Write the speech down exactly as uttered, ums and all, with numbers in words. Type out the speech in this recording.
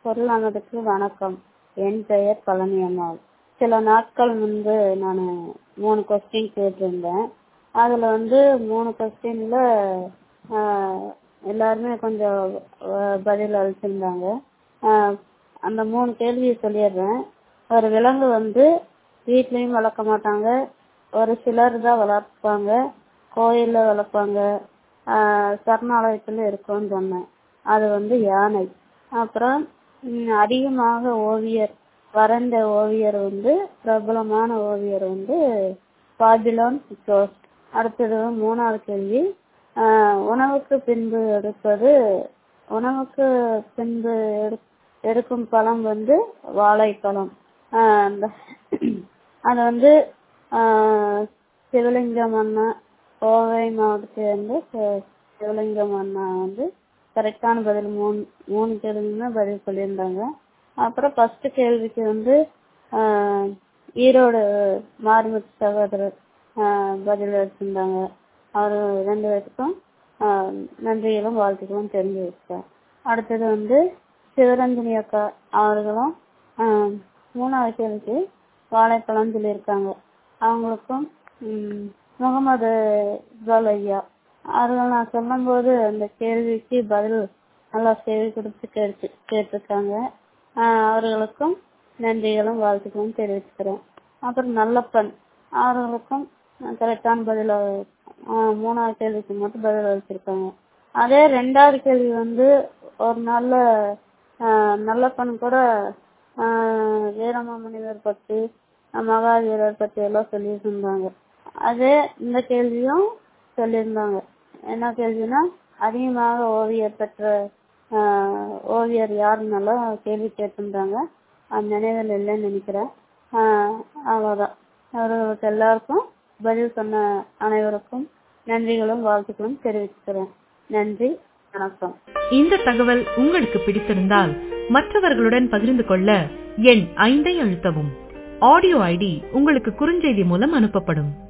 பொருளானதுக்கு வணக்கம். என் பெயர் பழனியம்மாள். சில நாட்கள் முன்பு நான் மூணு கொஸ்டின் கேட்டிருந்தேன். அதில் வந்து மூணு கொஸ்டினில் எல்லாருமே கொஞ்சம் அஹ், பதில் அளிச்சிருந்தாங்க. அஹ், அந்த மூணு கேள்வியை சொல்லிடுறேன். ஒரு விலங்கு வந்து வீட்லேயும் வளர்க்க மாட்டாங்க, ஒரு சிலர் தான் வளர்ப்பாங்க, கோயிலில் வளர்ப்பாங்க, ஆஹ், சரணாலயத்தில் இருக்கும்னு சொன்னேன். அது வந்து யானை. அப்புறம் ம், அதிகமாக ஓவியர் வரைந்த ஓவியர் வந்து பிரபலமான ஓவியர் வந்து பாபிலோன் பிக்காசோ. அடுத்தது மூணாவது கேள்வி, ஆஹ், உணவுக்கு பின்பு எடுப்பது உணவுக்கு பின்பு எடு- எடுக்கும் பழம் வந்து வாழைப்பழம். ஆஹ், அந்த அது வந்து ஆஹ், சிவலிங்கம் அண்ணா கோவை மாவட்டத்தில் இருந்து சி- சிவலிங்கம் அண்ணா வந்து கரெக்டான பதில் மூணு மூணு கேள்விக்குமே பதில் சொல்லியிருந்தாங்க. அப்புறம் ஃபர்ஸ்ட் கேள்விக்கு வந்து ஆஹ், ஈரோடு மாரிமுத்து சகோதரர் ஆஹ், பதில் அளிச்சிருந்தாங்க. அவர் ரெண்டு பேருக்கும் ஆஹ், நன்றிகளும் வாழ்த்துக்களும் தெரிஞ்சு வச்சேன். அடுத்தது வந்து சிவரஞ்சனி அக்கா அவர்களும் ஆஹ், மூணாவது கேள்விக்கு வாழைப்பழம் சொல்லியிருக்காங்க. அவங்களுக்கும் ம், முகமது இக்பால் ஐயா அவர்கள் நான் சொல்லும்போது அந்த கேள்விக்கு பதில் நல்லா செவி கொடுத்து கேட்டு கேட்டிருக்காங்க. ஆஹ், அவர்களுக்கும் நன்றிகளும் வாழ்த்துக்களும் தெரிவிச்சுக்கிறேன். அப்புறம் நல்லப்பன் அவர்களுக்கும் கரெக்டான பதில் ஆஹ், மூணாவது கேள்விக்கு மட்டும் பதில் அளிச்சிருக்காங்க. அதே ரெண்டாவது கேள்வி வந்து ஒரு நாள்ல ஆஹ், நல்லப்பன் கூட ஆஹ், வீரமாமுனிவர் பத்தி மகாவீரர் பத்தி எல்லாம் சொல்லிட்டு இருந்தாங்க. அதே இந்த கேள்வியும் சொல்லியிருந்தாங்க. என்ன கேள்வினா அதிகமாக ஓவியர் பெற்ற ஆஹ், ஓவியர் யாருன்னாலும் கேள்வி கேட்டிருந்தாங்க. அந்த நினைவில் இல்லைன்னு நினைக்கிறேன். ஆஹ், அவ்வளவுதான். அவர்களுக்கு எல்லாருக்கும் பதில் சொன்ன அனைவருக்கும் நன்றிகளும் வாழ்த்துக்களும் தெரிவிச்சுக்கிறேன். நன்றி, வணக்கம். இந்த தகவல் உங்களுக்கு பிடித்திருந்தால் மற்றவர்களுடன் பகிர்ந்து கொள்ள எண் ஐந்தை அழுத்தவும். ஆடியோ ஐடி உங்களுக்கு குறுஞ்செய்தி மூலம் அனுப்பப்படும்.